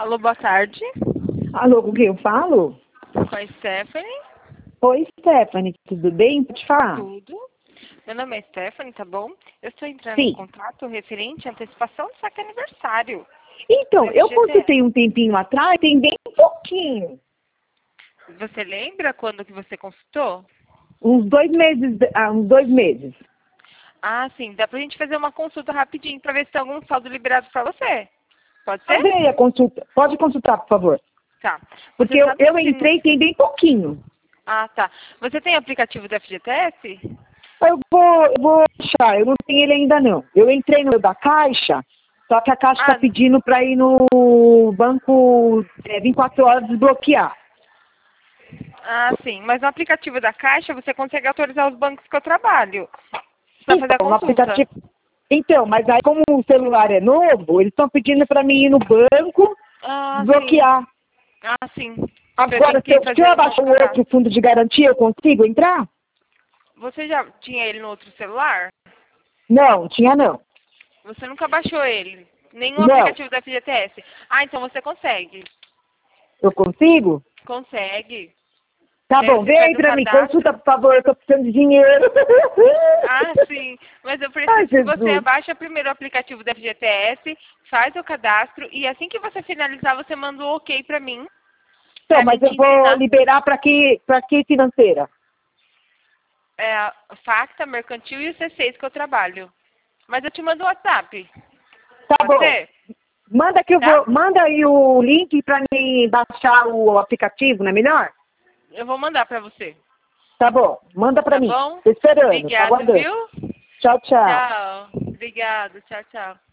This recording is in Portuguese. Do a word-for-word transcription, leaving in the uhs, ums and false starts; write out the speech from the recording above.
Alô, boa tarde. Alô, com quem eu falo? Com a Stephanie. Oi, Stephanie, tudo bem? Pode falar? Tudo. Meu nome é Stephanie, tá bom? Eu estou entrando Sim. em contato referente à antecipação do saque aniversário. Então, do eu F G T S. consultei um tempinho atrás, tem bem pouquinho. Você lembra quando que você consultou? Uns dois meses, ah, uns dois meses. Ah, sim. Dá pra gente fazer uma consulta rapidinho pra ver se tem algum saldo liberado pra você. Pode ser? Cadê a consulta? Pode consultar, por favor. Tá. Porque Você eu, sabe eu se... entrei tem bem pouquinho. Ah, tá. Você tem aplicativo do F G T S? Eu vou, eu vou achar, eu não tenho ele ainda não. Eu entrei no da Caixa, só que a Caixa está Ah, pedindo para ir no banco é, vinte e quatro horas desbloquear. ah, sim. Mas no aplicativo da Caixa você consegue autorizar os bancos que eu trabalho. Pra fazer a Então, no consulta. aplicativo. Então, mas aí como o celular é novo, eles estão pedindo para mim ir no banco Ah, sim. desbloquear. Ah, sim. Eu tenho Agora, se que eu, se eu fazer um novo abaixar o cadastro. outro fundo de garantia, eu consigo entrar? Você já tinha ele no outro celular? Não, tinha não. Você nunca baixou ele? Nenhum Não. aplicativo da F G T S? Ah, então você consegue. Eu consigo? Consegue. Tá E aí bom, você vem faz aí o pra mim, cadastro. consulta, por favor, eu tô precisando de dinheiro. Ah, sim. Mas eu Ai, preciso que você Jesus. abaixe primeiro o aplicativo da F G T S, faz o cadastro e assim que você finalizar, você manda o ok pra mim. Então, Pra mas mim eu te vou ensinar. liberar pra que, pra que financeira? É a Facta, Mercantil e o C seis que eu trabalho. Mas eu te mando o WhatsApp. Tá Pode bom. ser? Manda que eu Tá? vou. Manda aí o link pra mim baixar o aplicativo, não é melhor? Eu vou mandar pra você. Tá bom. Manda pra Tá mim. bom? Tô esperando, tô Obrigado, aguardando. viu? Tchau, tchau. Tchau. Obrigado. Tchau, tchau.